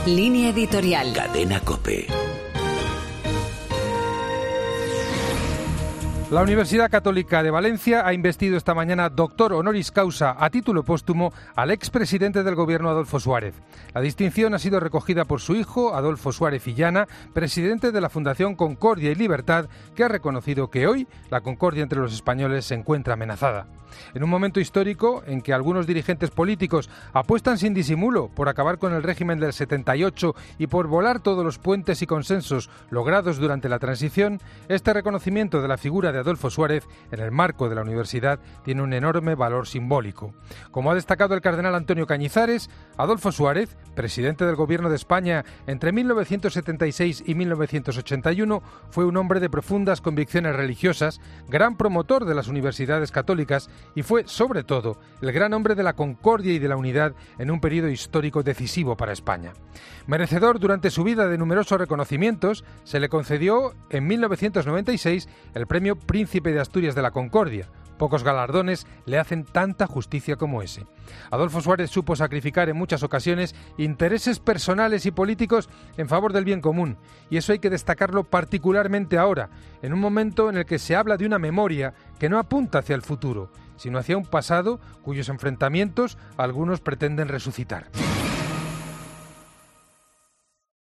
Línea editorial. Cadena COPE. La Universidad Católica de Valencia ha investido esta mañana doctor honoris causa a título póstumo al expresidente del Gobierno Adolfo Suárez. La distinción ha sido recogida por su hijo, Adolfo Suárez Illana, presidente de la Fundación Concordia y Libertad, que ha reconocido que hoy la concordia entre los españoles se encuentra amenazada. En un momento histórico en que algunos dirigentes políticos apuestan sin disimulo por acabar con el régimen del 78 y por volar todos los puentes y consensos logrados durante la transición, este reconocimiento de la figura de Adolfo Suárez en el marco de la universidad tiene un enorme valor simbólico. Como ha destacado el cardenal Antonio Cañizares, Adolfo Suárez, presidente del Gobierno de España entre 1976 y 1981, fue un hombre de profundas convicciones religiosas, gran promotor de las universidades católicas y fue, sobre todo, el gran hombre de la concordia y de la unidad en un periodo histórico decisivo para España. Merecedor durante su vida de numerosos reconocimientos, se le concedió en 1996 el Premio Príncipe de Asturias de la Concordia. Pocos galardones le hacen tanta justicia como ese. Adolfo Suárez supo sacrificar en muchas ocasiones intereses personales y políticos en favor del bien común, y eso hay que destacarlo particularmente ahora, en un momento en el que se habla de una memoria que no apunta hacia el futuro, sino hacia un pasado cuyos enfrentamientos algunos pretenden resucitar.